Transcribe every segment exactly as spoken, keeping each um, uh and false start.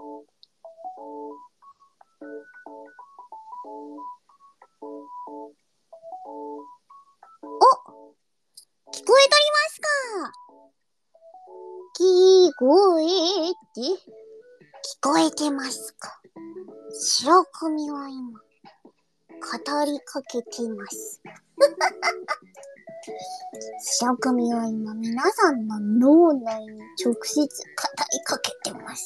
聞こえとりますか？聞こえて、聞こえてますか？白組は今、語りかけています。白組は今、皆さんの脳内に直接語りかけてます。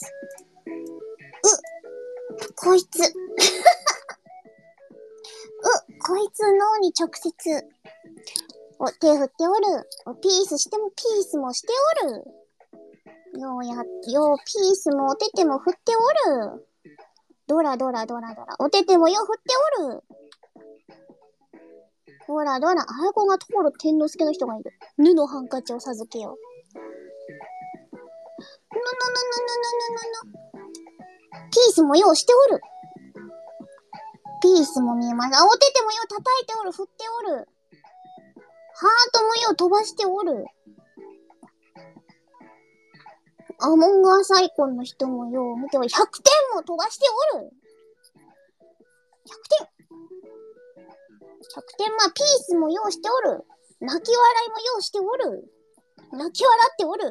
う、こいつ。う、こいつ脳に直接。お、手振っておる。お、ピースしてもピースもしておる。ようや、ようピースもお手手も振っておる。ドラドラドラドラ。お手手もよう振っておる。ドラドラ。あやこがところ天之助の人がいる。ぬのハンカチを授けよう。ぬぬぬぬぬぬぬぬぬ。ピースもようしておる。ピースも見えます。あ、お手手もよう叩いておる。振っておる。ハートもよう飛ばしておる。アモンガーサイコンの人もよう見ておる。ひゃくてんも飛ばしておる。ひゃくてん。ひゃくてん、まあ、ピースもようしておる。泣き笑いもようしておる。泣き笑っておる。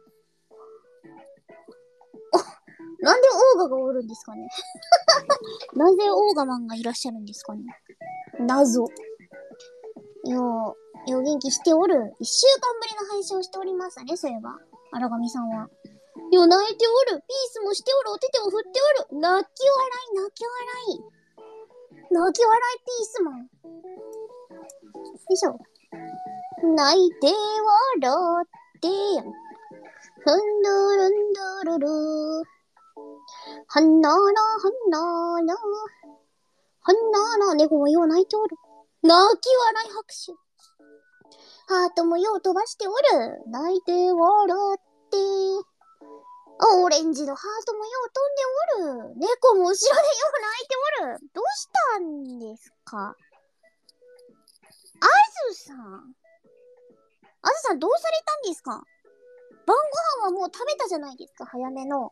お、なんでオーガがおるんですかね。なぜオーガマンがいらっしゃるんですかね。謎。よう、よう元気しておる。一週間ぶりの配信をしておりましたね、そういえば。荒神さんは。よう泣いておる。ピースもしておる。お手手を振っておる。泣き笑い、泣き笑い。泣き笑いピースマン。よいしょ。泣いて笑ってやん。ふんどるんどるる。はんならはんなら。はんなら。猫もよう泣いておる。泣き笑い拍手。ハートもよう飛ばしておる。泣いて笑って。オレンジのハートもよう飛んでおる。猫も後ろでよう泣いておる。どうしたんですか？あずさん。あずさんどうされたんですか？晩ご飯はもう食べたじゃないですか、早めの。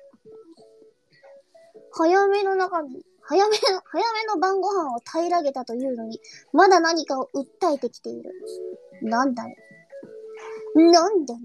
早めの中に、早めの、早めの晩ご飯を平らげたというのに、まだ何かを訴えてきている。なんだね。なんだね。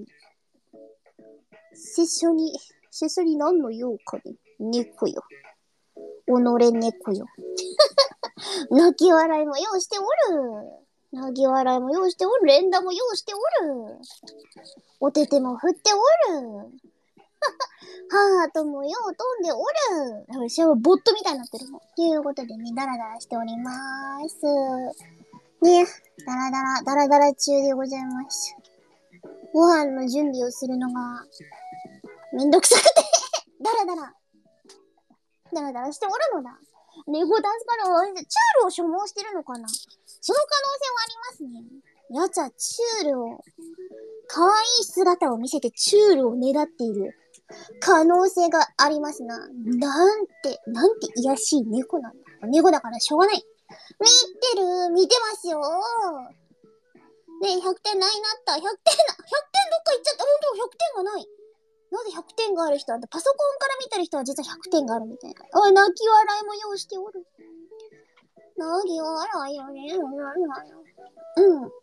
拙者に、拙者に何の用かね。猫よ。己猫よ。泣き笑いも用意しておる。泣き笑いも用意しておる。連打も用意しておる。お手手も振っておる。ハートもよう飛んでおる。私はボットみたいになってるもん。ということでね、ダラダラしておりまーす。ね、ダラダラ、ダラダラ中でございます。ご飯の準備をするのが、めんどくさくて、ダラダラ、ダラダラしておるのだ。猫ダンスからチュールを所望してるのかな？その可能性はありますね。やつはチュールを、可愛い姿を見せてチュールをねだっている可能性がありますな。なんて、なんて癒やしい猫なんだ。猫だからしょうがない。見てる、見てますよ。ねえ、ひゃくてんないなった。ひゃくてんな、ひゃくてんどっか行っちゃった。ほんと、ひゃくてんがない。なぜひゃくてんがある人は、パソコンから見てる人は実はひゃくてんがあるみたいな。おい、泣き笑いも用意しておる。泣き笑いよね。うん。ね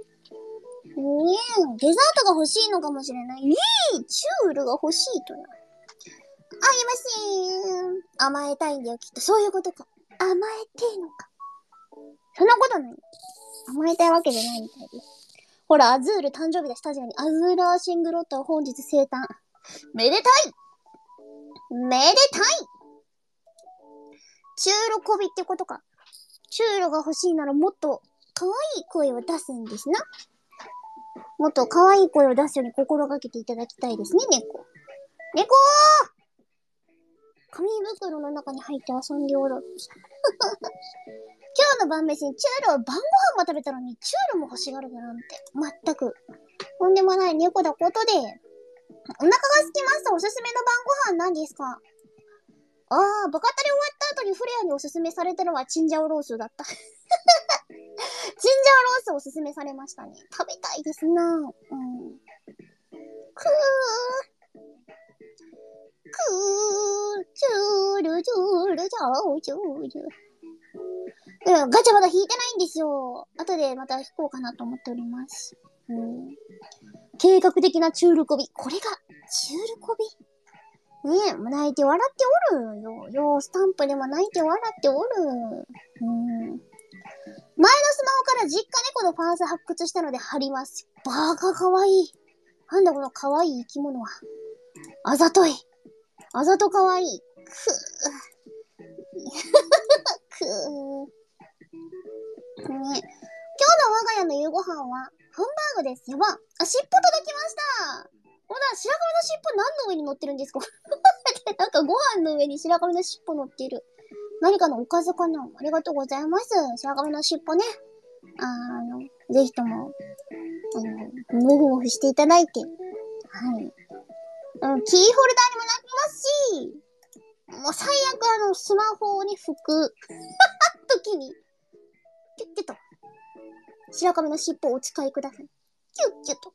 え、デザートが欲しいのかもしれない。ねえ、チュールが欲しいとな。あげません。甘えたいんだよ、きっと。そういうことか。甘えてえのか。そんなことない。甘えたいわけじゃないみたいです。ほら、アズール誕生日だし、確かに。アズーラーシングロッタは本日生誕。めでたいめでたいチュールこびってことか。チュールが欲しいならもっと可愛い声を出すんですな。もっと可愛い声を出すように心がけていただきたいですね、猫。猫ー紙袋の中に入って遊んでおる。今日の晩飯にチュールを晩ご飯も食べたのにチュールも欲しがるなんて。全く。とんでもない猫だことで。お腹が空きますとおすすめの晩ご飯なんですか？あー、バカタリ終わった後にフレアにおすすめされたのはチンジャオロースだった。チンジャオロースおすすめされましたね。食べたいですなぁ。うん。くー。くーチュールチュールチャオチュール。うん、ガチャまだ引いてないんですよ。後でまた引こうかなと思っております。うん、計画的なチュールコビ。これが、チュールコビねえ、泣いて笑っておるよ。よう、スタンプでも泣いて笑っておる。うん。前のスマホから実家猫のパース発掘したので貼ります。バーカかわいい。なんだこのかわいい生き物は。あざとい。あざとかわいい。くぅ。くぅ。ね、今日の我が家の夕ご飯は、ハンバーグです。やば。あ、尻尾届きました。ほら、白髪の尻尾何の上に乗ってるんですか？なんかご飯の上に白髪の尻尾乗ってる。何かのおかずかな？ありがとうございます。白髪の尻尾ね。あの、ぜひとも、あの、もふもふしていただいて。はい。うん、キーホルダーにもなりますし、もう最悪あの、スマホに拭く時に、キュッキュッと、白髪の尻尾をお使いください。キュッキュッと。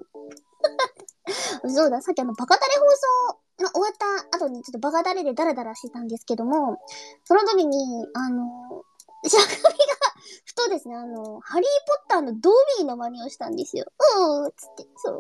うん、そうだ、さっきあの、バカタレ放送の終わった後にちょっとバカタレでダラダラしてたんですけども、その時に、あの、白髪が、ふとですね、あの、ハリーポッターのドビーの真似をしたんですよ。うーつって、そう。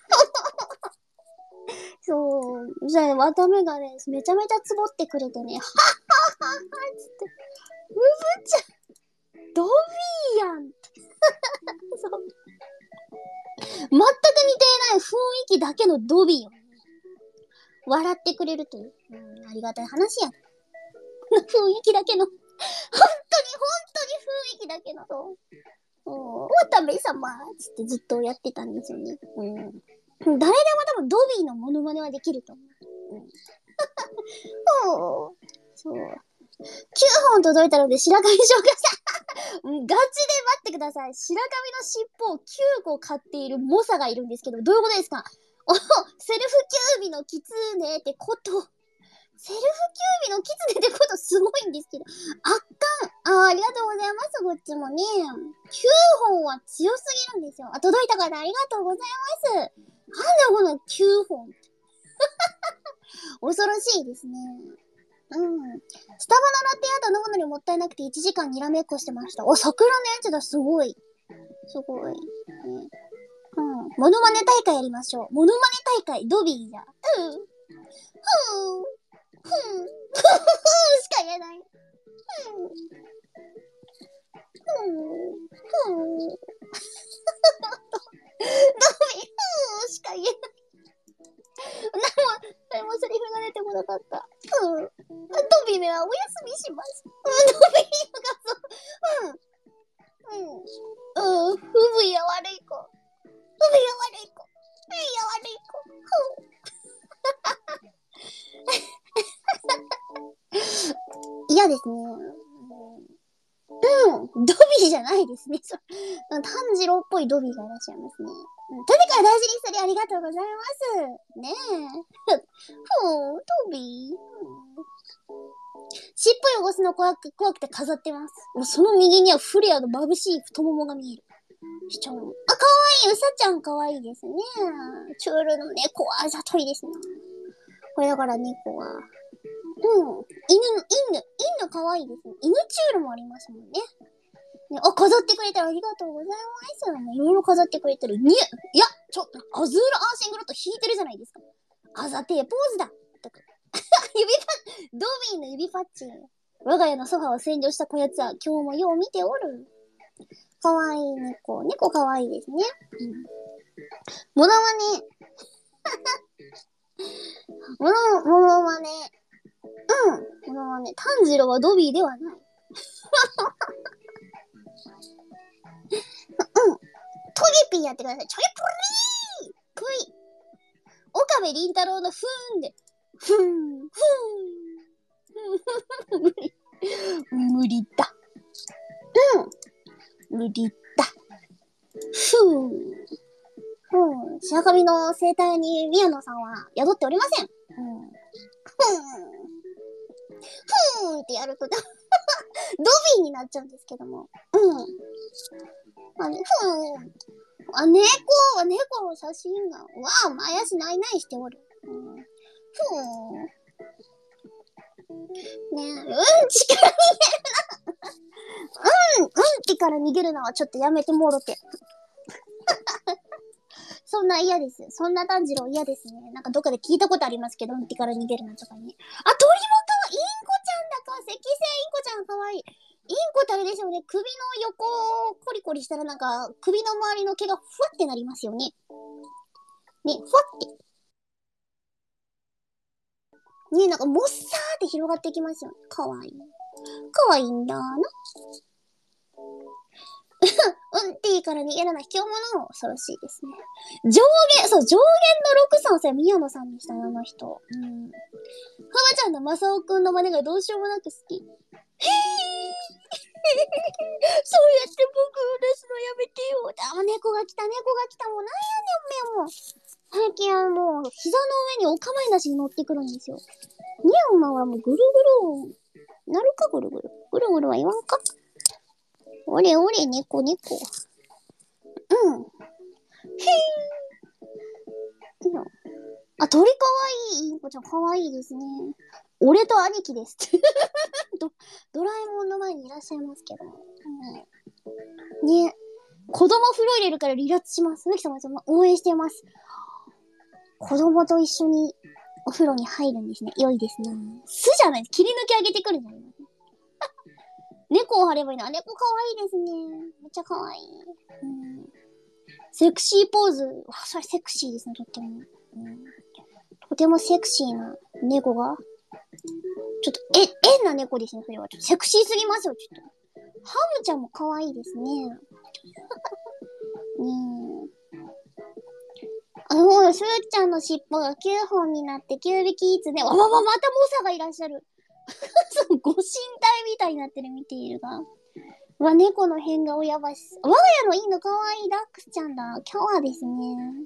そう。じゃあ、渡目がね、めちゃめちゃつぼってくれてね、はっはっはっはっつって、むぶちゃん、ドビーやんって。そう。全く似ていない雰囲気だけのドビーを笑ってくれるという、うん、ありがたい話や。雰囲気だけの、本当に本当に雰囲気だけの、おため様つってずっとやってたんですよね。うん。誰でも多分ドビーのモノマネはできると思う。うん、そう。きゅうほん届いたので白髪に紹介した。ガチで待ってください。白髪の尻尾をきゅうこ飼っている猛者がいるんですけど、どういうことですか？お、セルフキュービのキツネってこと。セルフキュービのキツネってことすごいんですけど。圧巻。あ、ありがとうございます。こっちもね。きゅうほんは強すぎるんですよ。あ、届いた方ありがとうございます。なんだこのきゅうほん。恐ろしいですね。うん。スタバのラテアート飲むのにもったいなくていちじかんにらめっこしてました。お、桜のやつだ、すごい。すごい。ね、うん。モノマネ大会やりましょう。モノマネ大会、ドビーじゃ。うん。ふん。ふん。ふん。ふんしか言えない。ふん。ふん。ふん。ドビー、ふんしか言えない。何も、何もセリフが出てこなかった。うん。ドビーめはお休みします。うん、ドビーがそう。うん。うん。うん。ふぶや悪い子。ふぶや悪い子。ふぶや悪い子。嫌ですね。うん。ドビーじゃないですね。炭治郎っぽいドビーがいらっしゃいますね。うん、とにかく大事にしてありがとうございます。ねえ。ふん、ドビー。尻尾汚すの怖く、怖くて飾ってます。もうその右にはフレアの眩しい太ももが見える。しちゃう。あ、かわいい。うさちゃんかわいいですね。チュールの猫はあざといですね。これだから猫は。うん。犬、犬、犬かわいいですね。犬チュールもありますもんね。ね、あ、飾ってくれてありがとうございます。いろいろ飾ってくれてる。に、いや、ちょ、アズールアーシングロット引いてるじゃないですか。あざてえポーズだ。指パッ、ドビーの指パッチン。我が家のソファを占領したこやつは今日もよう見ておる。かわいい猫。猫かわいいですね。うん。モノマネ。モノ、モノマネ。うん。モノマネ。炭治郎はドビーではない。うん。トゲピーやってください。ちょいプリーぷい。岡部倫太郎のふーんで。ふーん。ふーん。無理。無理だ。うん。無理だ。ふーん。ふーん。白神の生態に宮野さんは宿っておりません。うん。ふーん。ふーんってやると、ドビーになっちゃうんですけども。うん。あね、ふーん。あ、猫は猫の写真が、わあ、前足ないないしておる。うん。ふーん。 ねえ、うんちから逃げるな。うん、うんちから逃げるのはちょっとやめてもろて。そんな嫌です。そんな炭治郎嫌ですね。なんかどっかで聞いたことありますけど、うんちから逃げるなとかに。あ、鳥もかわいい。インコちゃんだか。赤星インコちゃんかわいい。インコってあれですよね。首の横をコリコリしたらなんか、首の周りの毛がふわってなりますよね。ね、ふわって。ね、なんかもっさーって広がっていきますよね。かわいい。かわいいんだな。うんっていいから逃げらない。卑怯者は恐ろしいですね。上限、そう、上限のろくさんさい、宮野さんでしたね、あの人。うん。ふまちゃんのマサオくんの真似がどうしようもなく好き。へーそうやって僕を出すのやめてよ。あ、猫が来た、猫が来た。もうなんやねん、おめえもう。最近はもう、膝の上にお構いなしに乗ってくるんですよ。ニャンマはもうぐるぐる、なるかぐるぐる。ぐるぐるは言わんか。おれおれ、猫猫。うん。へー。あ、鳥かわいい。インコちゃんかわいいですね。俺と兄貴ですド。ドラえもんの前にいらっしゃいますけど。うん、ね。子供風呂入れるから離脱します。ふきさま応援してます。子供と一緒にお風呂に入るんですね。良いですね。巣じゃないです。切り抜け上げてくるんじゃない猫を張ればいいな。猫かわいいですね。めっちゃかわいい。うん、セクシーポーズ。わ、それセクシーですね、とっても。うん、とてもセクシーな猫が。ちょっと、え、変な猫ですね、それは。ちょっとセクシーすぎますよ、ちょっと。ハムちゃんも可愛いですね。ねえ。あの、スーちゃんの尻尾がきゅうほんになってきゅうびきいつね。わわわ、またモサがいらっしゃる。ご神体みたいになってる、見ているが。わ、猫の変顔やばし。我が家の犬かわいいダックスちゃんだ。キャワですね。ね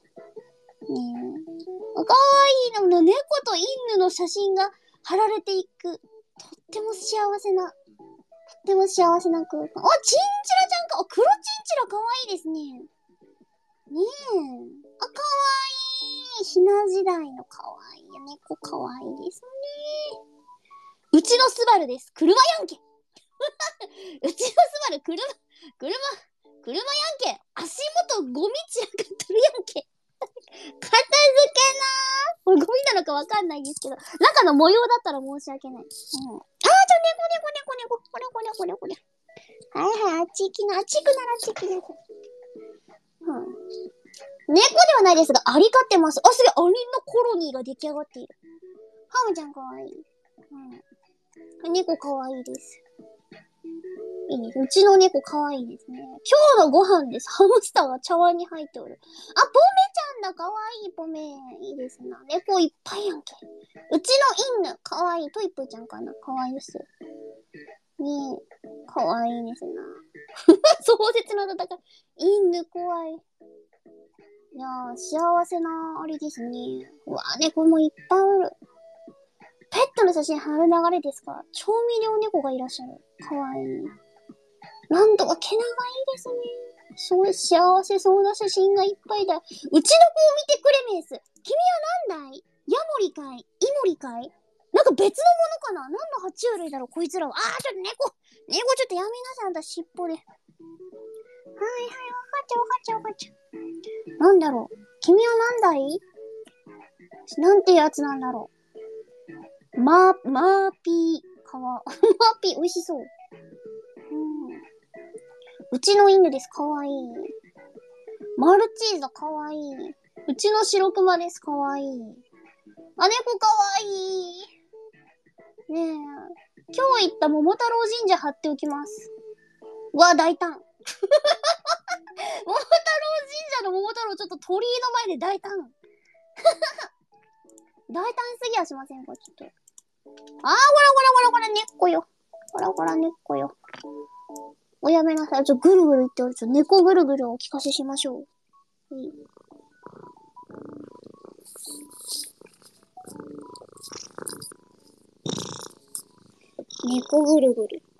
え。かわいいの、猫と犬の写真が貼られていく。とっても幸せな、とっても幸せな空間。あ、チンチラちゃんか。あ、黒チンチラかわいいですね。ねえ。あ、かわいい。ひな時代のかわいい。猫かわいいですね。うちのスバルです。車やんけ。うちのスバル、車、車、車やんけ。足元ゴミ散らかってるやんけ。片付けなー。これゴミなのかわかんないですけど、中の模様だったら申し訳ない。うん。あー、じゃあ、猫猫猫猫。これこれこれこれ。はいはい、あっち行きな、あっち行くならあっち行きな。うん。猫ではないですが、アリ飼ってます。あ、すげえ、アリのコロニーが出来上がっている。ハムちゃんかわいい。うん。猫かわいいです。いいです。うちの猫かわいいですね。今日のご飯です。ハムスターが茶碗に入っておる。あ、ポメちゃんだ。かわいいポメ。いいですな。猫いっぱいやんけ。うちの犬、かわいい。トイプーちゃんかな。かわいいです。ねえ。かわいいですな。壮絶な戦い。犬怖い。いやー、幸せなあれですね。うわー、猫もいっぱいおる。ペットの写真貼る流れですか？調味料猫がいらっしゃる。かわいい。なんとか毛長いいですね。すごい幸せそうな写真がいっぱいだ。うちの子を見てくれメース。君は何だい？ヤモリかい？イモリかい？なんか別のものかな？何の爬虫類だろうこいつらは。あー、ちょっと猫。猫ちょっとやめなさい。あんた尻尾で。はいはい、わかっちゃうわかっちゃうわかっちゃう。なんだろう。君は何だい？なんてやつなんだろう。マー、マーピー。かわ。マーピー、美味しそう。うん。うちの犬です。かわいい。マルチーザかわいい。うちの白熊です。かわいい。あ、猫かわいい。ねえ。今日行った桃太郎神社貼っておきます。わ、大胆。桃太郎神社の桃太郎ちょっと鳥居の前で大胆。大胆すぎやしませんかちょっと。あー、こらこらこらこら、猫よ。こらこら猫よ。おやめなさい。ちょ、ぐるぐる言っておる。ちょ、猫ぐるぐるをお聞かせしましょう。いい。猫ぐるぐる。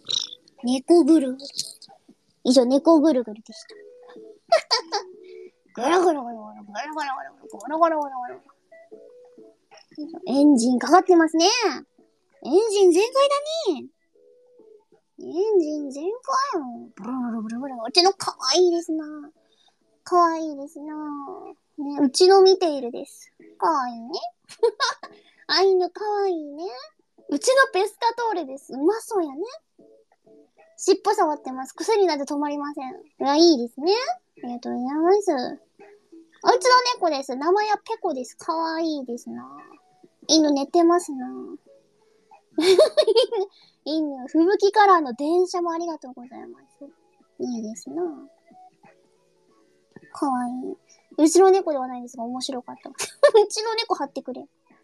猫ぐるぐる。以上、猫ぐるぐるでした。 ゴロゴロゴロゴロ、ゴロゴロゴロゴロゴロゴロゴロゴロ。エンジンかかってますね。エンジン全開だね。エンジン全開よ。ブルブルブルブル。うちの可愛いですな。可愛いですな。ね、うちの見ているです。可愛いね。あいの可愛いね。うちのペスカトーレです。うまそうやね。尻尾触ってます。癖になって止まりません。いや、いいですね。ありがとうございます。うちの猫です。名前はペコです。かわいいですな。犬寝てますな。犬、吹雪カラーの電車もありがとうございます。いいですな。かわいい。うちの猫ではないですが面白かった。うちの猫貼ってくれ。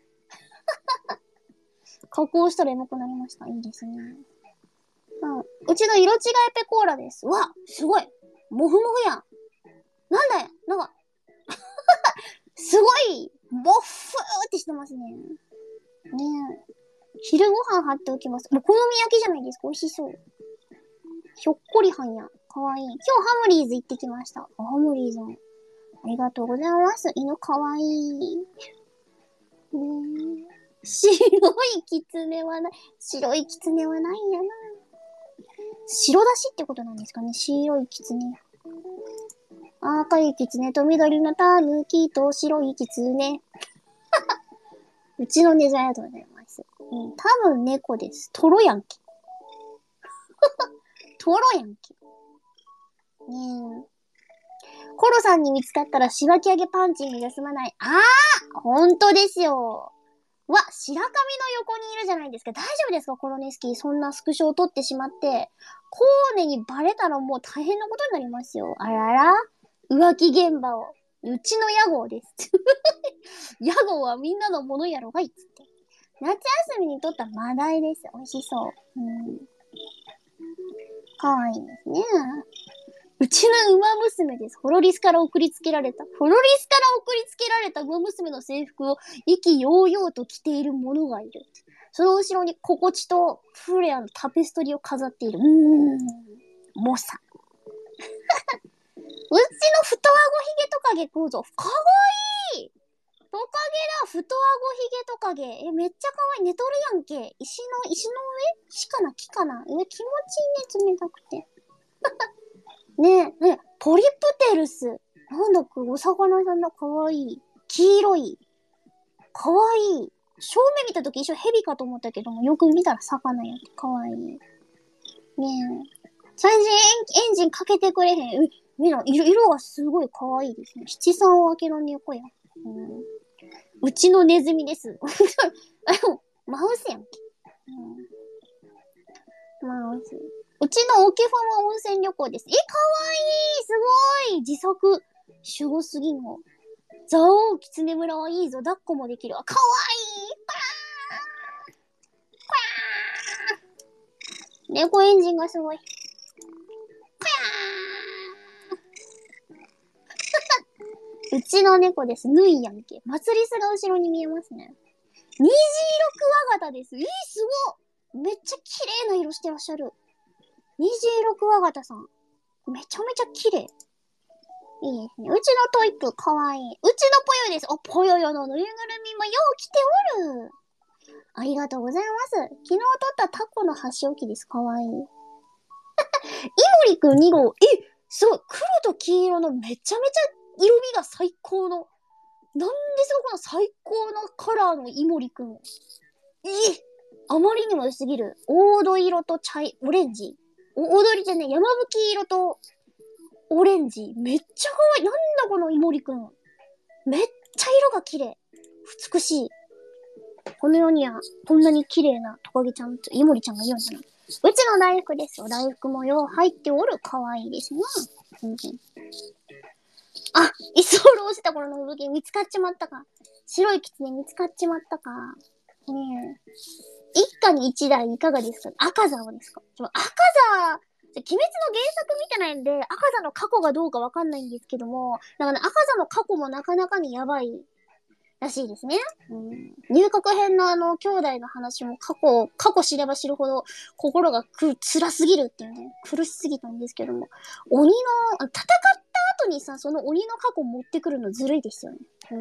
加工したらエモくなりました。いいですね。うん。うちの色違いペコーラです。うわ、すごい。もふもふやん。なんだよ。なんか、すごい、もふーってしてますね。ねえ。昼ご飯貼っておきます。お好み焼きじゃないですか。美味しそう。ひょっこりはんや。かわいい。今日ハムリーズ行ってきました。ハムリーズも。ありがとうございます。犬かわいい。ねえ。白いキツネはない。白いキツネはないんやな。白だしってことなんですかね。白いキツネ。赤いキツネと緑のタヌキと白いキツネ。うちのネズミありがとうございます。うん、多分猫です。トロヤンキ。トロヤンキ。ねえ。コロさんに見つかったらしばき上げパンチング休まない。あーほんとですよ。わ、白髪の横にいるじゃないですか。大丈夫ですかコロネスキー。そんなスクショを撮ってしまって。コーネにバレたらもう大変なことになりますよ。あらら浮気現場を。うちの屋号です。屋号はみんなのものやろがいっつって。夏休みに撮ったマダイです。美味しそう。うん。かわいいですね。うちの馬娘です。フロリスから送りつけられた。フロリスから送りつけられた馬娘の制服を意気揚々と着ている者がいる。その後ろに心地とフレアのタペストリーを飾っている。うーん。モサ。うちの太あごひげトカゲ食うぞ。かわいいトカゲだ。太あごひげトカゲ。え、めっちゃかわいい。寝とるやんけ。石の、石の上石かな木かなえ、気持ちいいね。冷たくて。ねえ、ねえ、ポリプテルス。なんだこれ、お魚さんだ。かわいい。黄色い。かわいい。正面見たとき一緒ヘビかと思ったけども、よく見たら魚やって。かわいい。ねえ。最近エンジンかけてくれへん。え、みんな、色、色がすごいかわいいですね。七三を開けの猫や。うん。うちのネズミです。あ、でも、マウスやんけ。うん。マウス。うちのオケファは温泉旅行です。え、かわいいすごい時速、守護すぎんの。ザオーキツネ村はいいぞ。抱っこもできる。あ、かわいいパーパー猫エンジンがすごい。パーうちの猫です。ぬいやんけ。祭りすが後ろに見えますね。虹色クワガタです。えー、すごっめっちゃ綺麗な色してらっしゃる。虹色クワガタさん。めちゃめちゃ綺麗。いいですね。うちのトイプ、かわいい。うちのぽよです。お、ぽよよのぬいぐるみもよう来ておる。ありがとうございます。昨日撮ったタコの箸置きです。かわいい。イモリくんに号。え、すごい。黒と黄色のめちゃめちゃ色味が最高の。なんですかこの最高のカラーのイモリくん。え、あまりにも良すぎる。黄土色と茶い、オレンジ。お、黄土色じゃねえ、山吹色とオレンジ。めっちゃ可愛い。なんだこのイモリくん。めっちゃ色が綺麗。美しい。この世にはこんなに綺麗なトカゲちゃんとイモリちゃんがいるんだな。うちの大福です。お大福もよう入っておる。可愛いですな。うんうん、あ、居候してた頃の風景見つかっちまったか。白いキツネ見つかっちまったか。ねえ。一家に一台いかがですか？赤座はですか？赤座、鬼滅の原作見てないんで、赤座の過去がどうかわかんないんですけども、だから、ね、赤座の過去もなかなかにやばいらしいですね。うん、入閣編のあの、兄弟の話も過去、過去知れば知るほど心がく、辛すぎるっていうね、苦しすぎたんですけども、鬼の、戦った後外にさ、その鬼の過去持ってくるのずるいですよね。うん。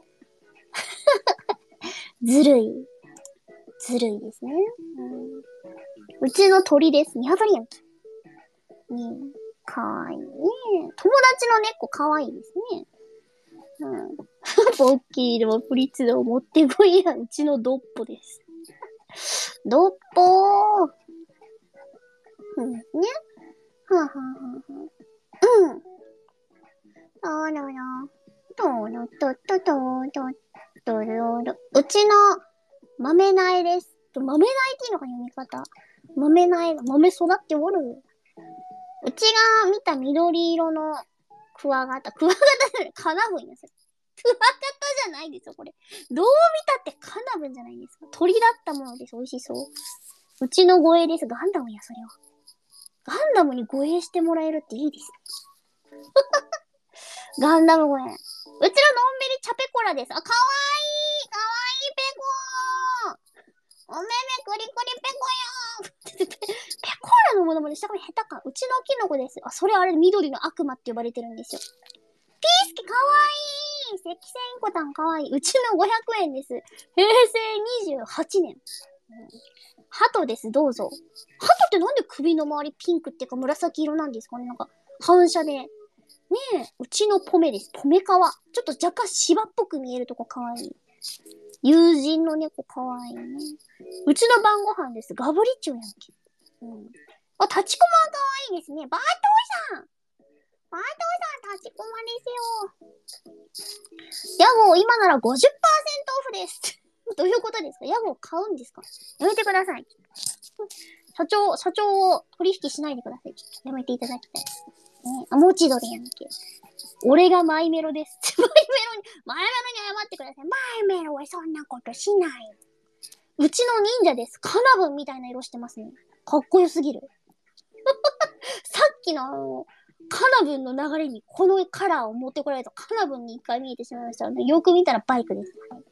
ずるい。ずるいですね。うん、うちの鳥です。ニワトリやんけ。ねえ。かわいいね。友達の猫かわいいですね。うん。ポッキーでもプリッツでも持ってこいや。うちのドッポです。ドッポー。うんね。はぁはぁはぁはぁ。うん。あらら。とろとととととろろ。うちの豆苗です。豆苗っていうのか読み方。豆苗、豆育っておる。うちが見た緑色のクワガタ。クワガタじゃない。カナブンやす。クワガタじゃないですよ、これ。どう見たってカナブンじゃないですか。鳥だったものです。美味しそう。うちの護衛です。ガンダムや、それは。ガンダムに護衛してもらえるっていいですね。ガンダム護衛。うちののんびりチャペコラです。あ、かわいいかわいいペコーおめめくりくりペコよーペコーラのものまでしたから下手か。うちのキノコです。あ、それあれ緑の悪魔って呼ばれてるんですよ。ピースケかわいい赤線コタンかわいい。うちのごひゃくえんです。へいせいにじゅうはちねん。うん、ハトです、どうぞ。ハトってなんで首の周りピンクっていうか紫色なんですかね、なんか反射で。ねえ、うちのポメです。ポメカワ。ちょっと若干芝っぽく見えるとこかわいい。友人の猫かわいいね。うちの晩ご飯です。ガブリチョウやんけ。うん。あ、立ちコマかわいいですね。バートーさんバートーさん立ちコマですよ。ヤゴ今なら ごじゅっパーセント オフです。どういうことですか？ヤゴ買うんですか？やめてください。社長、社長を取引しないでください。ちょっとやめていただきたいです。ね、あ、もちどれやんけ。俺がマイメロです。マイメロに、マイメロに謝ってください。マイメロはそんなことしない。うちの忍者です。カナブンみたいな色してますね。かっこよすぎる。さっきのあの、カナブンの流れにこのカラーを持ってこられるとカナブンに一回見えてしまいましたので、よく見たらバイクです。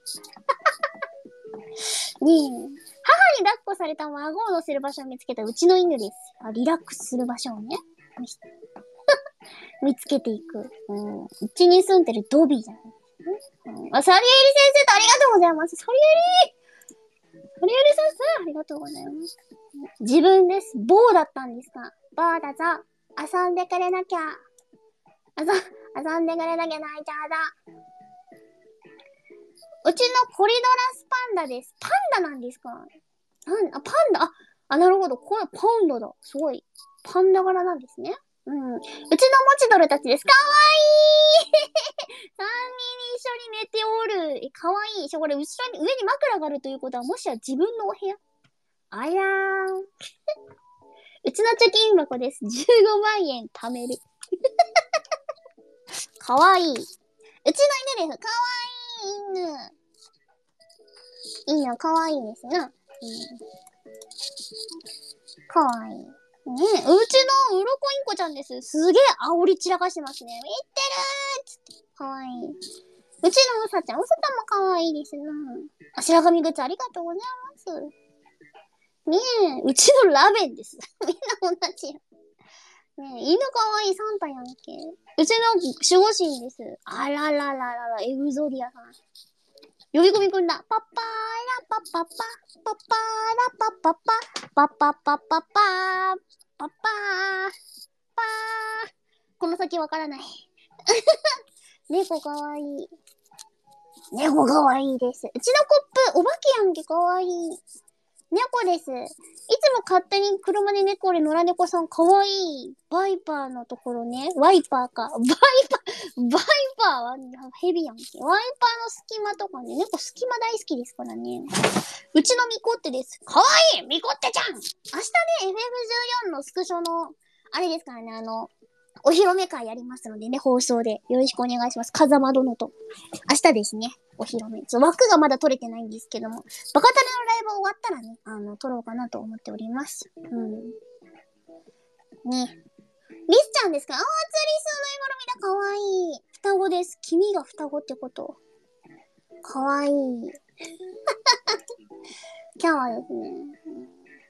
ねえ。母に抱っこされた孫を乗せる場所を見つけたうちの犬です。あ、リラックスする場所をね。見つけていく。うん。うちに住んでるドビーじゃないですか、ね。うん、あ、サリエリ先生とありがとうございます。サリエリサリエリ先生ありがとうございます。自分です。棒だったんですか？バーだぞ。遊んでくれなきゃ。遊、遊んでくれなきゃ泣いちゃうだ。うちのコリドラスパンダです。パンダなんですか？なんあ、パンダ、あ、あ、なるほど。これパンダだ。すごい。パンダ柄なんですね。うん。うちのモチドルたちです。かわいいさんにん一緒に寝ておる。え、かわいい。しょ、これ後ろに、上に枕があるということは、もしや自分のお部屋？あらー。うちの貯金箱です。じゅうごまんえん貯める。かわいい。うちの犬です。かわいい犬。犬かわいいですな。うん、かわいい。ねえ、うちのうろこインコちゃんです。すげえ煽り散らかしてますね。見てるーつって。かわいい。うちのうさちゃん、うさちゃんもかわいいですな。あ、白髪グッズありがとうございます。ねえ、うちのラベンです。みんな同じや。ねえ、犬かわいいサンタやんけ。うちの守護神です。あららららら、エグゾディアさん。呼び込みくんだ。パッパーラパッパッパ。パッパーラパッパッパ。パッパッパッパッパー。パッパー。パー。この先わからない。猫かわいい。猫かわいいです。うちのコップ、お化けやんけかわいい。猫です。いつも勝手に車で猫で野良猫さんかわいい。バイパーのところね。ワイパーか。バイパー、バイパーはヘビやんけ。ワイパーの隙間とかね。猫隙間大好きですからね。うちのミコッテです。かわいいミコッテちゃん。明日ね、エフエフじゅうよん のスクショの、あれですからね、あの、お披露目会やりますのでね、放送で。よろしくお願いします。風間殿と。明日ですね。お披露目。ちょ枠がまだ取れてないんですけども。バカタレのライブ終わったらね、あの、撮ろうかなと思っております。うん。ね。リスちゃんですか？あー、ツリスのぬいぐるみだ。かわいい。双子です。君が双子ってこと。かわいい。今日はですね、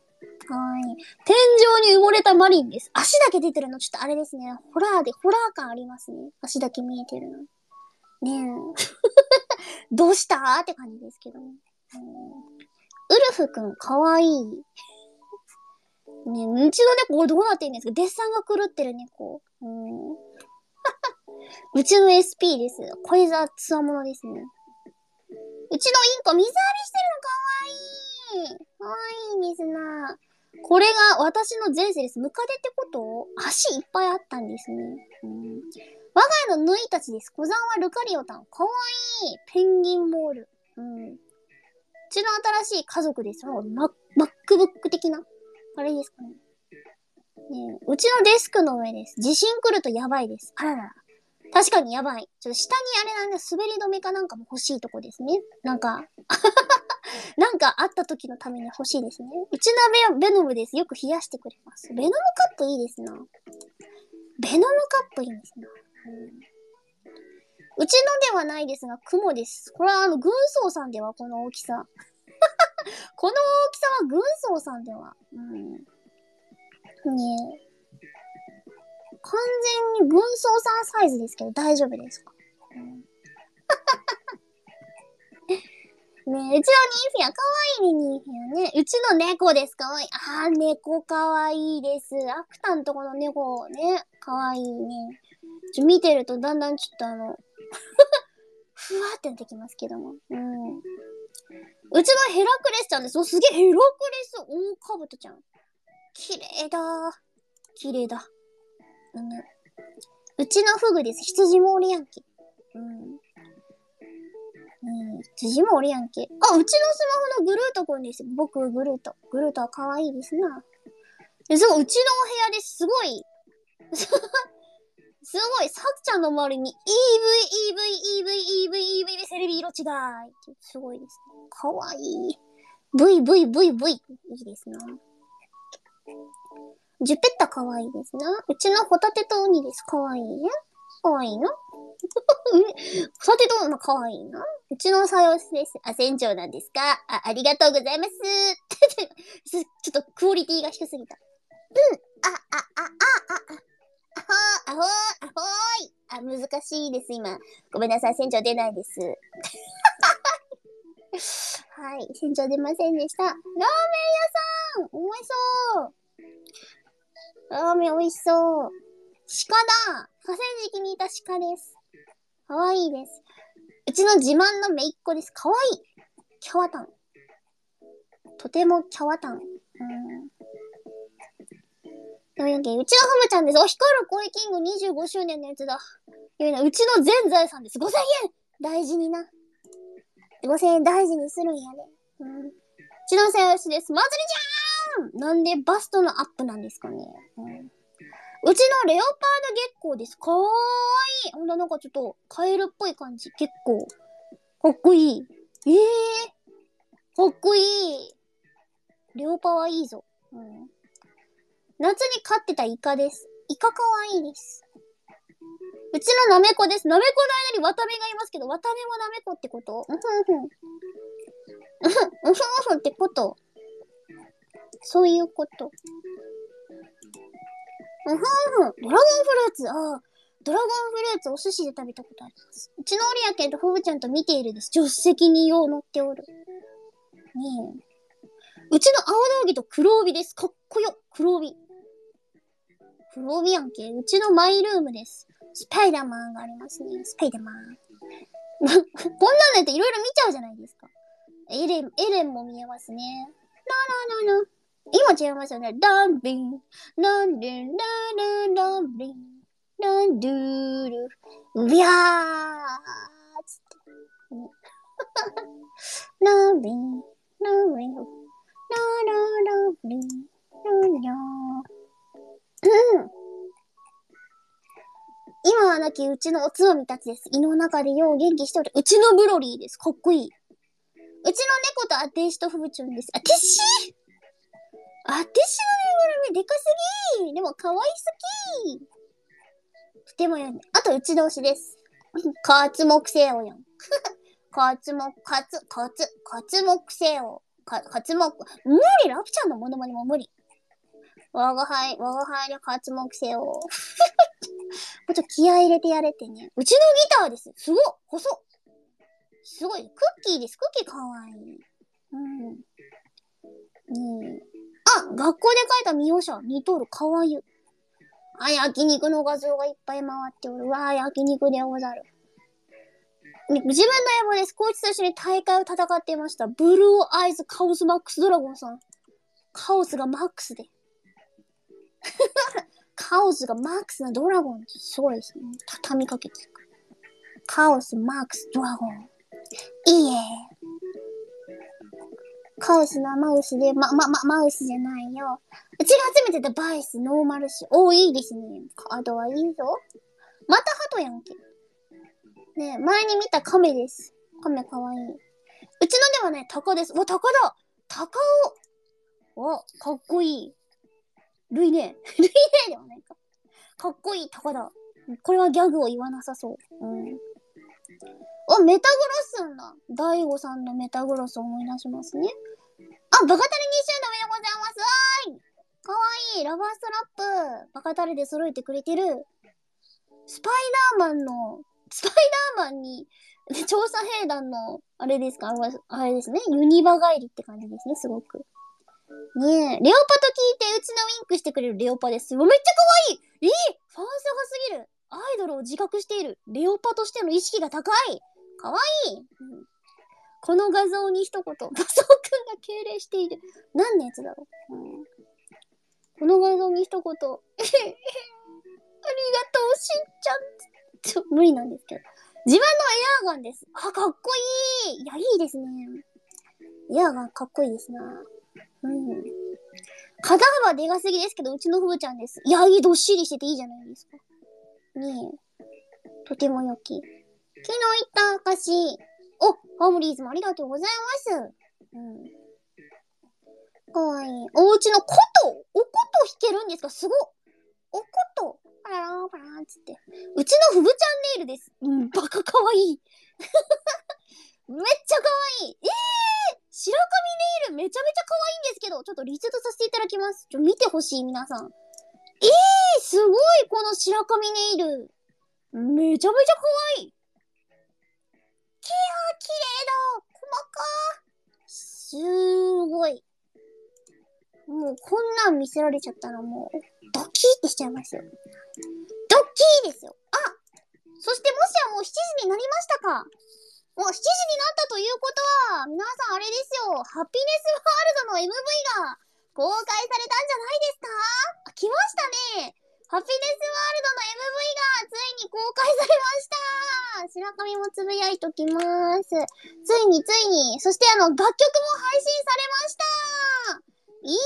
はい。天井に埋もれたマリンです。足だけ出てるの、ちょっとあれですね。ホラーで、ホラー感ありますね。足だけ見えてるの。ねえ。どうしたーって感じですけどね。うん、ウルフくん、かわいい。ね、うちの猫、これどうなってるんですか？デッサンが狂ってる猫。うん、うちの エスピー です。これざつわものですね。うちのインコ、水浴びしてるのかわいい。かわいいですな。これが私の前世です。ムカデってこと？足いっぱいあったんですね。うん、我が家のヌイたちです。小山はルカリオタン。かわいい。ペンギンモール。うん。うちの新しい家族です。マ、MacBook 的な。あれですかね。ねえ、うちのデスクの上です。地震来るとやばいです。あららら。確かにやばい。ちょっと下にあれなんだ、滑り止めかなんかも欲しいとこですね。なんか、なんかあった時のために欲しいですね。うちのベノムです。よく冷やしてくれます。ベノムカップいいですな。ベノムカップいいですな。うん、うちのではないですが、雲です。これはあの、軍曹さんではこの大きさ。この大きさは軍曹さんでは。うん。ねえ。完全に軍曹さんサイズですけど大丈夫ですか？うん、ねえ、うちのニーフィア、かわいいね、ニーフィアね。うちの猫です。かわいい。あー、猫かわいいです。アクタのとこの猫ね、かわいいね。ちょ、見てるとだんだんちょっとあの、ふわーってなってきますけども。うん。うちのヘラクレスちゃんです。お、すげえ、ヘラクレス。大カブトちゃん。綺麗だー。綺麗だ。うん。うちのフグです。羊もおりやんけ。うん。うん。羊もおりやんけ。あ、うちのスマホのグルートくんです。僕、グルート。グルートは可愛いですな。で、そう、うちのお部屋です。すごい。すごい。さっちゃんの周りに イーブイ、イーブイ、イーブイ、イーブイ、イーブイ、セレビ色違い。すごいですね。かわいい。ブイ、ブイ、ブイ、ブイ。いいですな。ジュペッタかわいいですな。うちのホタテとウニです。かわいいね。かわいいな。ホタテとウニもかわいいな。うちのサヨスです。あ、船長なんですか？あ、ありがとうございます。ちょっとクオリティが低すぎた。うん。あ、あ、あ、あ、あ、あ、アホー、アホー、アホーい。あ、難しいです、今。ごめんなさい、船長出ないです。はい、船長出ませんでした。ラーメン屋さん、おいしそう。ラーメン美味しそう。鹿だ。河川敷にいた鹿です。かわいいです。うちの自慢の姪っ子です。かわいい。キャワタン。とてもキャワタン。うん。でもやけん、うちのハムちゃんです。お、光る声キングにじゅうごしゅうねんのやつだ。いやうちの全財産です。ごせんえん大事にな。ごせんえん大事にするんやで。うん。うちのセオシです。まつりちゃんなんでバストのアップなんですかね。うん、うちのレオパード月光です。かわいい。ほんとなんかちょっとカエルっぽい感じ。結構。かっこいい。ええー、かっこいい。レオパはいいぞ。うん、夏に飼ってたイカです。イカかわいいです。うちのナメコです。ナメコの間にワタメがいますけど、ワタメもナメコってこと？うんふんふん。うんふんふんってこと。そういうこと。うんふんふん。ドラゴンフルーツ。ああ。ドラゴンフルーツお寿司で食べたことあります。うちのオリアケンとフブちゃんと見ているです。助手席によう乗っておる。ねえ。うちの青道着と黒帯です。かっこよ。黒帯。黒帯やんけ。うちのマイルームです。スパイダーマンがありますね。スパイダーマン。こんなんのやっていろいろ見ちゃうじゃないですか。エレン、エレンも見えますね。なななな。今違いますよね。ダンビン、ダンデン、ダンデン、ダンビン、ダンドゥール、うびゃーつって。ダンビン、ダンビン、ダンダンビン、ダンダン。うん。今はなきうちのおつおみたちです。胃の中でよう元気しておる。うちのブロリーです。かっこいい。うちの猫とアテイシとフブチュンです。あてしあてしのぬいぐるみでかすぎでも可愛すぎとてもやんね。あとうちの推しです。カツモクセオやん。カツモ、カツ、カツ、カツモクセオ。 か、活目。無理、ラピちゃんのモノマネも無理。我が輩、我が輩に活目せよ。もうちょっと気合い入れてやれってね。うちのギターです。すごっ細っすごい。クッキーです。クッキーかわいい。うん。ねえ。あ、学校で描いたミヨシャ。似とる。かわいい。あ、焼肉の画像がいっぱい回っておる。わあ、焼肉でござる。自分の野望です。コーチと一緒に大会を戦っていました。ブルーアイズカオスマックスドラゴンさん。カオスがマックスで。カオスがマックスなドラゴンってすごいですね。畳みかけていく。カオスマックスドラゴン。いいえ。カオスなマウスで、ま、ま、ま、マウスじゃないよ。うちが集めてたバイス、ノーマル種。おー、いいですね。カードはいいぞ。またハトやんけ。ねえ、前に見たカメです。カメかわいい。うちのではね、タカです。お、タカだタカをお、かっこいい。ルイネ。ルイネではないか。かっこいいタカだ。これはギャグを言わなさそう。うん。お、メタグロスんだ。ダイゴさんのメタグロスを思い出しますね。あ、バカタレにしゅうの目でございます。わーい。かわいい。ラバーストラップ。バカタレで揃えてくれてる。スパイダーマンの、スパイダーマンに、調査兵団の、あれですかあれですね。ユニバ帰りって感じですね、すごく。ねえ、レオパと聞いてうちのウィンクしてくれるレオパです。めっちゃ可愛い。えー、ファンサがすぎる。アイドルを自覚している。レオパとしての意識が高い。可愛い。うん、この画像に一言。マソオくんが敬礼している。何のやつだろう、うん、この画像に一言。ありがとう、しんちゃん。ちょ、無理なんですけど。自慢のエアーガンです。あ、かっこいい。いや、いいですね。エアーガンかっこいいですな。うん。肩幅でかすぎですけど、うちのふぶちゃんです。いや、いい、どっしりしてていいじゃないですか。ねえ。とても良き。昨日言った証。お、ファムリーズもありがとうございます。うん。かわいい。お家の琴お琴弾けるんですかすごっお琴パララーパラーつって。うちのふぶちゃんネイルです。うん、バカかわいい。めっちゃかわいい。えー白髪ネイルめちゃめちゃ可愛いんですけど、ちょっとリツイートさせていただきます。ちょ、見てほしい、皆さん。えー、すごい、この白髪ネイル。めちゃめちゃ可愛い。きゃー、綺麗だ。細かー。すーごい。もう、こんなん見せられちゃったらもう、ドキーってしちゃいますよ。ドッキーですよ。あ、そしてもしやもうしちじになりましたか？もうしちじになったということは、皆さんあれですよ、ハピネスワールドの エムブイ が公開されたんじゃないですか？あ、来ましたね。ハピネスワールドの エムブイ がついに公開されました。白神もつぶやいときます。ついについに、そしてあの、楽曲も配信されました。イ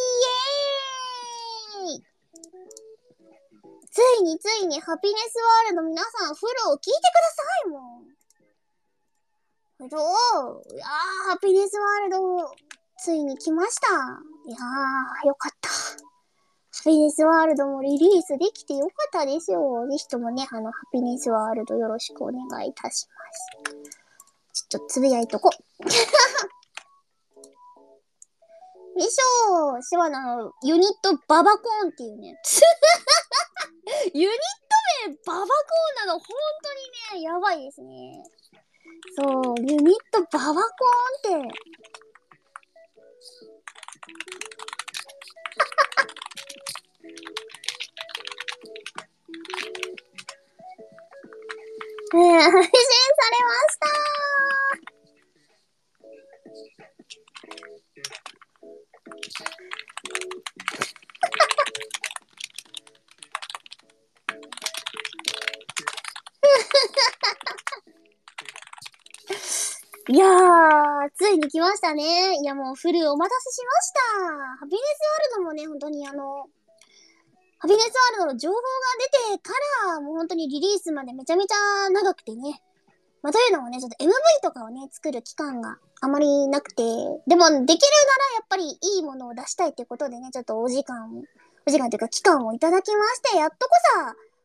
エーイついについにハピネスワールド皆さんフルを聞いてくださいもん。どういやー、ハピネスワールド、ついに来ました。いやー、よかった。ハピネスワールドもリリースできてよかったですよ。ぜひともね、あの、ハピネスワールドよろしくお願いいたします。ちょっとつぶやいとこ。よいしょー。シワのユニットババコーンっていうね。ユニット名ババコーンなの、本当にね、やばいですね。そう、ユニットババコーンって。えー、配信されましたー。いやー、ついに来ましたね。いやもうフルお待たせしました。ハピネスワールドもね、本当にあの、ハピネスワールドの情報が出てから、もう本当にリリースまでめちゃめちゃ長くてね。まあ、というのもね、ちょっと エムブイ とかをね、作る期間があまりなくて、でもできるならやっぱりいいものを出したいってことでね、ちょっとお時間、お時間というか期間をいただきまして、やっとこさ、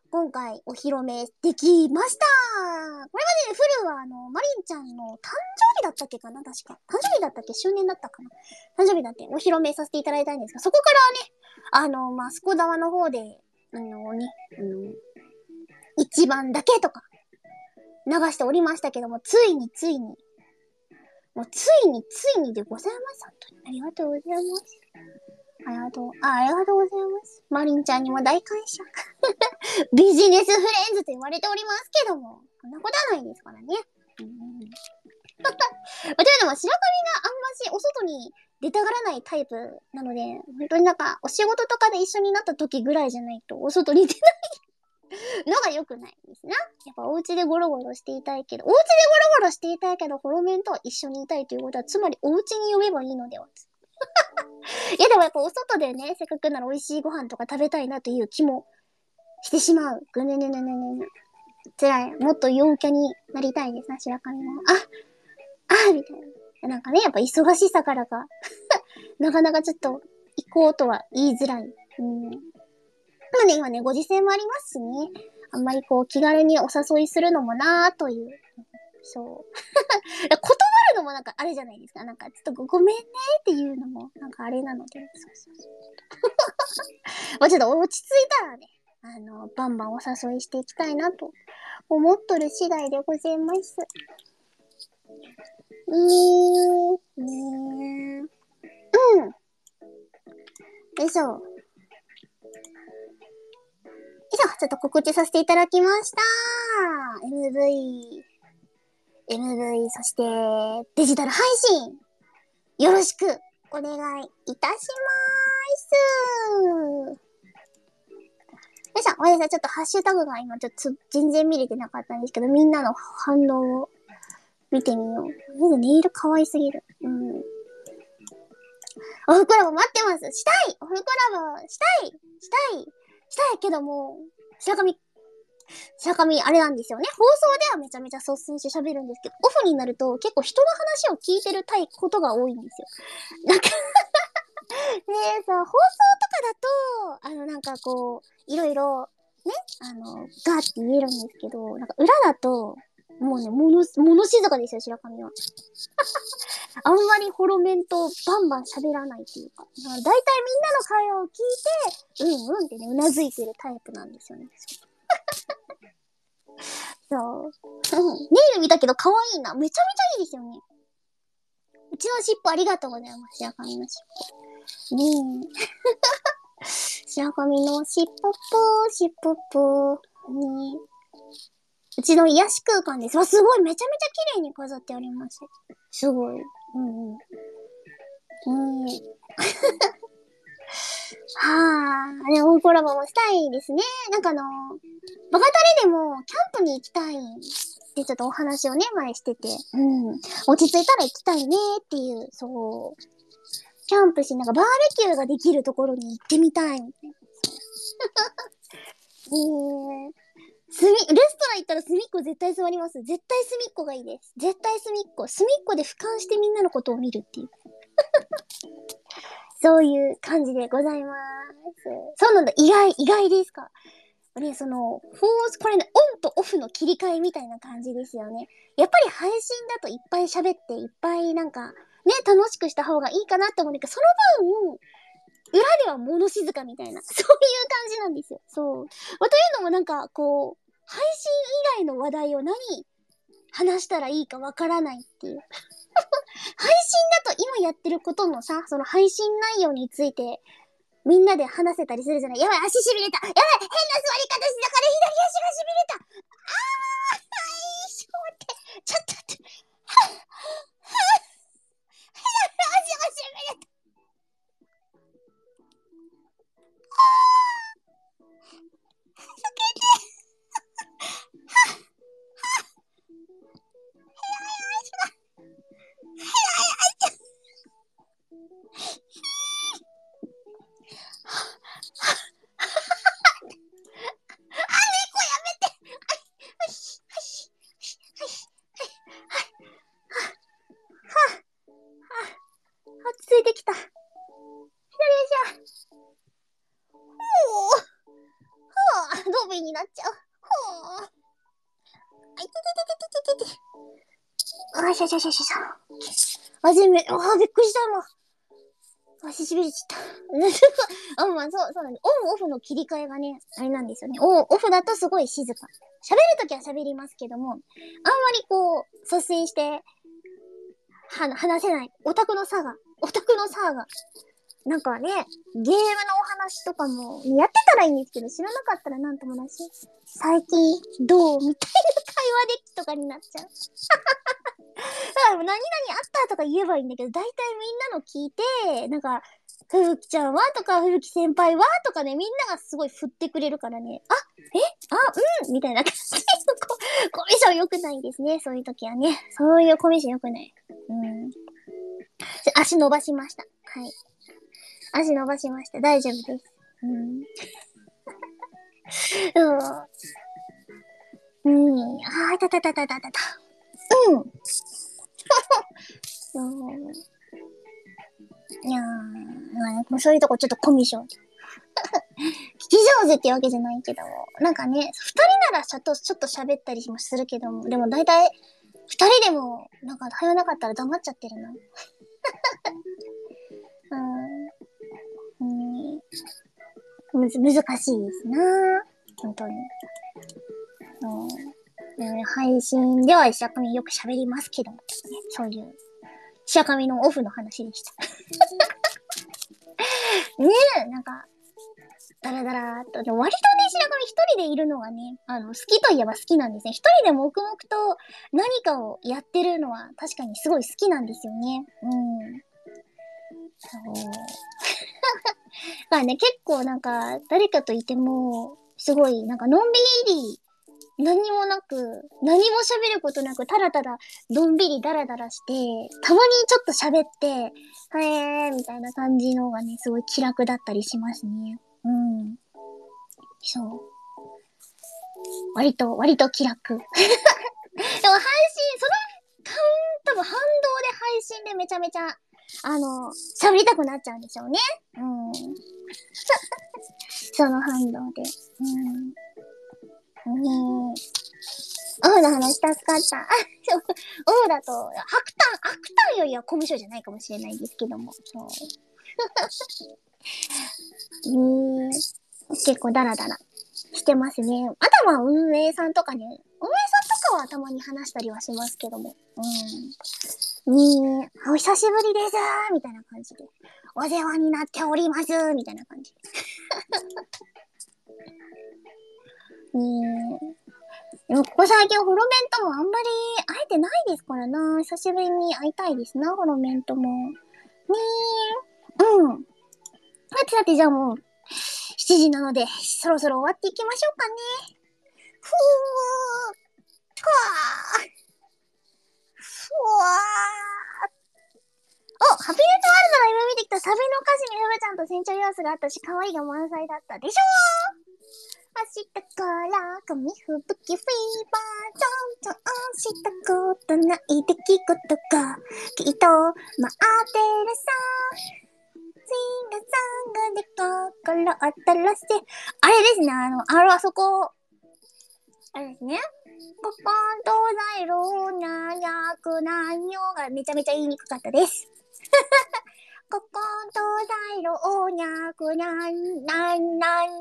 今回お披露目できました。これまでフルはあの、マリンちゃんの誕生日だったっけかな確か。誕生日だったっけ周年だったかな誕生日だってお披露目させていただいたんですが、そこからね、あの、まあ、スコダワの方で、あのね、あの、一番だけとか、流しておりましたけども、ついについに、もうついについにでございます。本当に。ありがとうございます。ありがとう、あ、ありがとうございます。マリンちゃんにも大感謝。ビジネスフレンズと言われておりますけども、こんなことはないですからね。うん。というのも、白神があんましお外に出たがらないタイプなので、本当になんか、お仕事とかで一緒になった時ぐらいじゃないと、お外に出ないのが良くないんですな。やっぱお家でゴロゴロしていたいけど、お家でゴロゴロしていたいけど、ホロメンとは一緒にいたいということは、つまりお家に呼べばいいのでは。いやでもやっぱお外でね、せっかくなら美味しいご飯とか食べたいなという気もしてしまう。ぐねねねねねね。辛い。もっと陽キャになりたいですな、白神も。あ、あ、みたいな。なんかね、やっぱ忙しさからか、なかなかちょっと行こうとは言いづらい。うん。まあね、今ね、ご時世もありますしね。あんまりこう気軽にお誘いするのもなーという。そう。断るのもなんかあれじゃないですか。なんかちょっと ご, ごめんねっていうのもなんかあれなので。そうそうそう。まあちょっと落ち着いたらね、あの、バンバンお誘いしていきたいなと思っとる次第でございます。えー、ねー。うん。よいしょ。よいしょ。ちょっと告知させていただきました。エムブイ、エムブイ、そしてデジタル配信。よろしくお願いいたしまーす。よいしょ。ごめんなさい。ちょっとハッシュタグが今ちょっと全然見れてなかったんですけど、みんなの反応を見てみよう。ネイル可愛すぎる。うん。おふくらぼ待ってます。したいおふくらぼしたいしたいしたいけども、白神、白神あれなんですよね。放送ではめちゃめちゃ率先して喋るんですけど、オフになると結構人の話を聞いてるたいことが多いんですよ。なんかでさ、放送とかだと、あのなんかこう、いろいろ、ね、あの、ガーって言えるんですけど、なんか裏だと、もうね、もの、もの静かですよ、白神は。あんまりホロメンとバンバン喋らないっていうか、だいたいみんなの会話を聞いて、うんうんってね、うなずいてるタイプなんですよね。そう。ネイル見たけど可愛いな。めちゃめちゃいいですよね。うちの尻尾ありがとうございます。白神の尻尾。ねえ。白神の尻尾っぽー、尻尾っぽー。ねえ。うちの癒し空間です。わ、すごい。めちゃめちゃ綺麗に飾ってあります。すごい。うんうん。うん。はぁ、でもコラボもしたいですね。なんかあの、バカタレでもキャンプに行きたいってちょっとお話をね、前してて。うん。落ち着いたら行きたいねっていう、そう。キャンプし、なんかバーベキューができるところに行ってみたい。みたいな。えー、すみ、レストラン行ったら隅っこ絶対座ります。絶対隅っこがいいです。絶対隅っこ。隅っこで俯瞰してみんなのことを見るっていう。そういう感じでございます。そうなんだ。意外、意外ですか。ね、その、フォース、これね、オンとオフの切り替えみたいな感じですよね。やっぱり配信だといっぱい喋って、いっぱいなんか、ね、楽しくした方がいいかなって思うんだけど、その分、裏では物静かみたいな、そういう感じなんですよ。そう。まあ、というのもなんか、こう、配信以外の話題を何話したらいいかわからないっていう。配信だと今やってることのさ、その配信内容について、みんなで話せたりするじゃない。やばい、足しびれた。やばい、変な座り方したから左足がしびれた。あー、はい、ちょっと待って。ちょっと待って。はぁ、はぁ、足がしびれた。 ドビーになっちゃう。ほー。あいててててててて。あしゃしゃしゃしゃしゃ。あ、全部、あ、びっくりしたもん。足しびれちゃった。あ、まあ、そう、そうなんで。オンオフの切り替えがね、あれなんですよね。オンオフだとすごい静か。喋るときは喋りますけども、あんまりこう、率先して、は、話せない。オタクの差が。オタクの差が。なんかね、ゲームのお話とかも、やってたらいいんですけど、知らなかったらなんともなし。最近、どうみたいな会話デッキとかになっちゃう。何々あったとか言えばいいんだけど、大体みんなの聞いて、なんか、ふぶきちゃんはとか、ふぶき先輩はとかね、みんながすごい振ってくれるからね、あ、え、あ、うんみたいな感じで、コミッション良くないんですね、そういう時はね。そういうコミッション良くない。うん。足伸ばしました。はい。足伸ばしました。大丈夫です。うん。うん。うん。あー、たたたたたたた。うん。そう。いやー、まあ、そういうとこちょっとコミュ障。聞き上手ってわけじゃないけど、なんかね、二人ならちょっと、ちょっと喋ったりもするけども、でも大体、二人でも、なんか入らなかったら黙っちゃってるな。うん。うん。むず、難しいですな本当に。うん。配信では石赤みよく喋りますけども、ね、そういう、石赤みのオフの話でした。ねえ、なんか、ダラダラーっと。でも割とね、白髪一人でいるのがね、あの、好きといえば好きなんですね。一人で黙々と何かをやってるのは確かにすごい好きなんですよね。うん。そう。まあね、結構なんか、誰かといても、すごい、なんか、のんびり、何にもなく、何も喋ることなく、ただただ、のんびりダラダラして、たまにちょっと喋って、へー、みたいな感じのがね、すごい気楽だったりしますね。うん。そう。割と、割と気楽。でも配信、その、多分反動で配信でめちゃめちゃ、あの、喋りたくなっちゃうんでしょうね。うん。その反動で。うん。ねえ。オフの話助かった。オフだと、アクタン、アクタンよりはコミュ障じゃないかもしれないんですけども。そう。ねえ。結構ダラダラしてますね。あとは運営さんとかね、運営さんとかはたまに話したりはしますけども。うん。ねえ、お久しぶりですみたいな感じで。お世話になっておりますみたいな感じで。ねえ。でもここ最近ホロメンともあんまり会えてないですからな。久しぶりに会いたいですな、ホロメンとも。ねえ。うん。さてさて、じゃあもう、しちじなので、そろそろ終わっていきましょうかね。ふー、はー、ふわー。お、ハピネットワールドの夢見てきたサビの歌詞にフブちゃんと船長様子があったし、可愛いが満載だったでしょー。明日から紙吹雪フィーバーちょんちょんしたことない出来事がきっと待ってるさシンガサンガで心新しいあれですね、あの、あれはそこ、あれですね。ここ東西ローナヤクナンヨがめちゃめちゃ言いにくかったです。ここ東西ローニャクナンナンナンヨ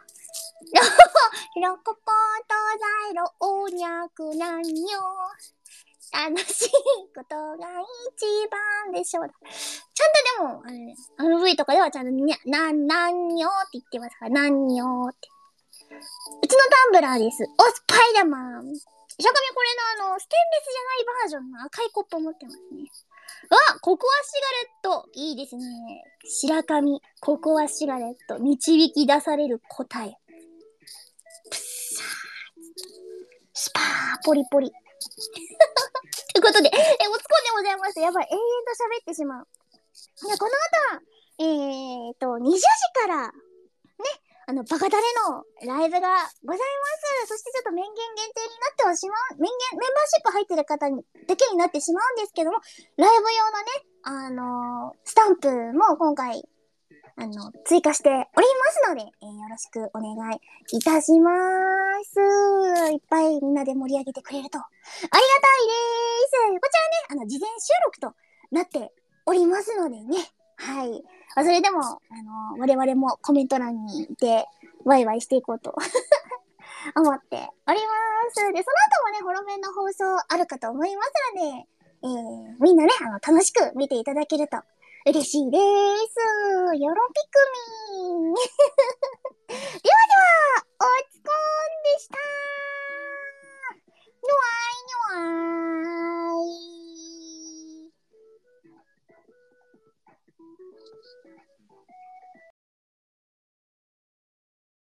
ロココ東西ローニャクナンヨ楽しいことが一番でしょう。ちゃんとでも、あの、あの V とかではちゃんとにゃ、な、なんよって言ってますから、なんよって。うちのタンブラーです。お、スパイダーマン。しゃがみこれのあの、ステンレスじゃないバージョンの赤いコップを持ってますね。あ、ココアシガレット。いいですね。白髪、ココアシガレット。導き出される答え。プッサー。スパー、ポリポリ。ということで、え、おつこでございます。やばい、永遠と喋ってしまう。いや、この後は、えーと、にじゅうじから、ね、あの、バカタレのライブがございます。そしてちょっと面言限定になってはしまう、面言、メンバーシップ入ってる方にだけになってしまうんですけども、ライブ用のね、あのー、スタンプも今回、 あの、追加しておりますので、えー、よろしくお願いいたします。いっぱいみんなで盛り上げてくれるとありがたいです。こちらね、あの、事前収録となっておりますのでね。はい。それでも、あの、我々もコメント欄にいて、ワイワイしていこうと思っております。で、その後もね、ホロメンの放送あるかと思いますので、えー、みんなね、あの、楽しく見ていただけると嬉しいです。よろぴくみーん。ではでは